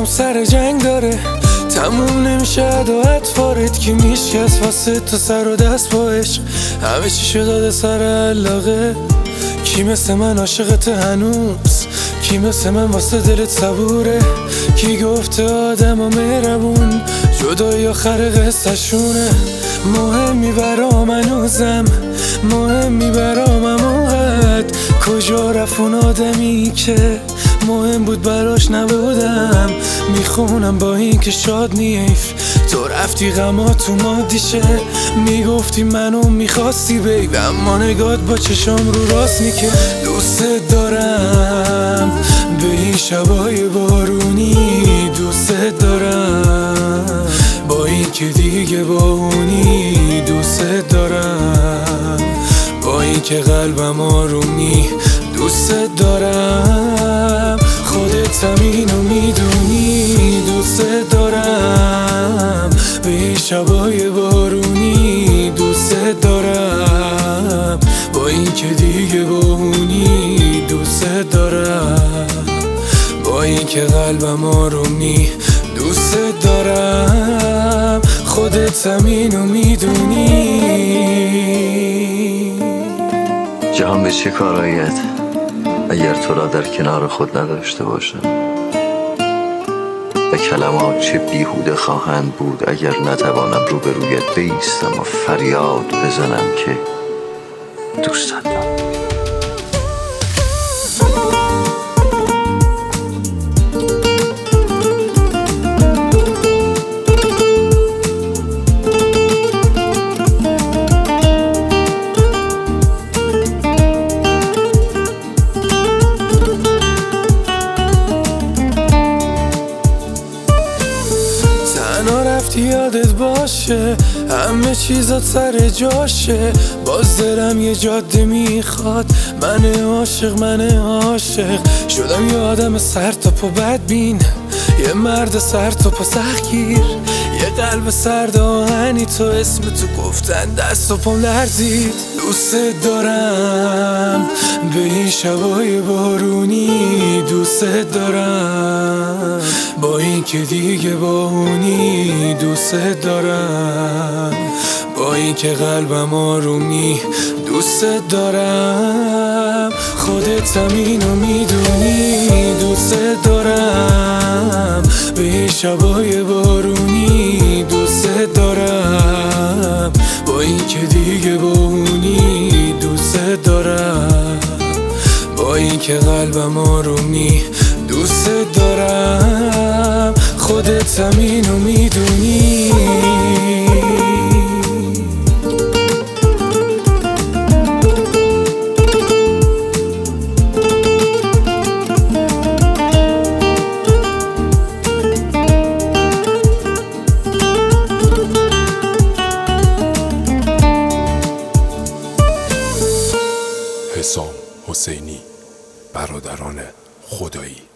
دلم سر جنگ داره، تموم نمیشه عداعت وارد که میشکست واسه تو سر و دست با عشق. همه چی شو داده سر علاقه، کی مثل من عاشقت هنوز؟ کی مثل من واسه دلت صبوره؟ کی گفته آدم و مهربون جدایی آخر قصه شونه؟ مهمی برام هنوزم، مهمی برام اونقدر کجا رفت اون آدمی که مهم بود براش نبودم. میخونم با این که شاد نیف تو رفتی غما تو مادیشه، میگفتی منو میخواستی بیب، اما نگات با چشام رو راست میکه. دوست دارم به این شبای بارونی، دوست دارم با این که دیگه با اونی، دوست دارم با این که قلبم آرومی، دوست دارم خودت همینو میدونی. دوست دارم به این شبای بارونی، دوست دارم با این که دیگه با اونی، دوست دارم با این که قلبم آرومی، دوست دارم خودت همینو میدونی. جهان به چه کارایت اگر تو را در کنار خود نداشته باشم، و کلمات چه بیهوده خواهند بود اگر نتوانم روبرویت بایستم و فریاد بزنم که دوستت دارم. یادت باشه همه چیزات سر جاشه، باز دلم یه جاده میخواد، من عاشق شدم یه آدم سرتاپ و بدبین، یه مرد سرتاپ و سختگیر، یه قلب سرد آهنی تو اسم تو گفتن دست و پام لرزید. دوست دارم به این شبای بارونی، دوست دارم با این که دیگه با اونی، دوست دارم با این که قلبم آرومی، دوست دارم خودت همینو میدونی. دوست دارم به این شبای بارونی، دوست دارم با این که دیگه با اونی، دوست دارم با این که قلبم آرومی، دوست دارم خودت همینو میدونی. حسام حسینی، برادران خدایی.